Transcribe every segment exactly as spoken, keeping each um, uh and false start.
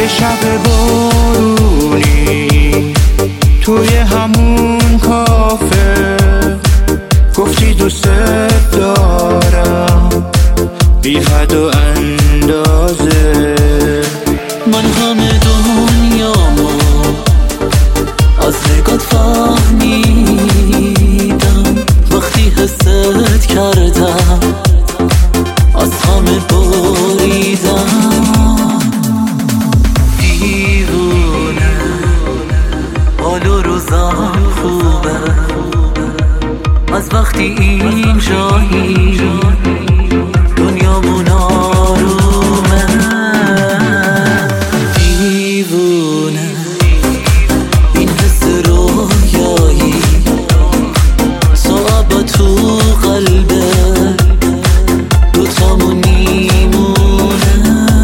یه شب بارونی توی همون کافه گفتی دوست دارم بی حد و اندازه. من همه دنیامو از نگات فهمیدم، وقتی حست کردم از همه بریدم. دیوونه حال و روزم خوبه از وقتی اینجایی دنیامون آرومه. دیوونه این حس رویایی صعب تو قلبه دوتامون نیمونه.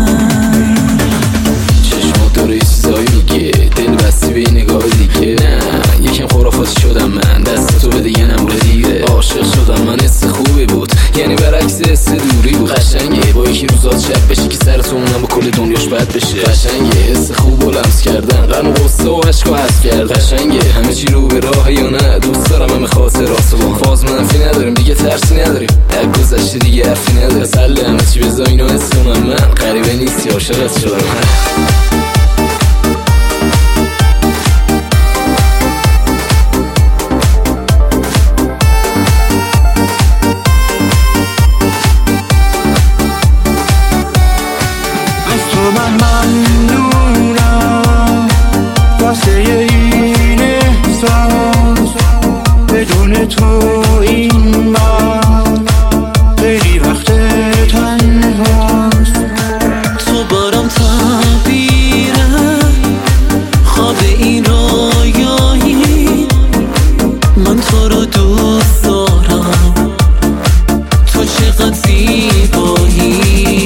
چشمات داره یه چیزایی میگه، دل بستی به نگاه دیگه. نه یکم خرافاتی شدم من، دست تو به دیگه نموره دیره. عاشق شدم من، حس خوبی بود، یعنی برعکس حس دوری بود. قشنگه با یکی روزات شب بشی که سر تو اونم با کل دنیاش بد بشه. قشنگه حس خوب و لمس کردن، غم و غصه و عشق و حس کردن. قشنگه همه چی رو به راه یا نه، دوست دارم همه خاطرات با هم. فاز منفی نداریم دیگه، ترسی نداریم، در گذشته دیگه حرفی نداریم. سله همه چی بذار اینو حس کنم من، غریبه نیستی عاشقت شدم من. من ممنونم واسه این احساس، بدون تو این من خیلی وقت تنهاست. تو برام تعبیره خواب این رویایی، من تو رو دوست دارم، تو چقدر زیبایی.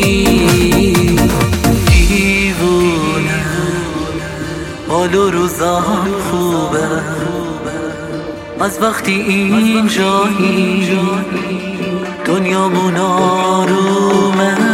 حال و روزم خوبه از وقتی اینجایی دنیامون آرومه.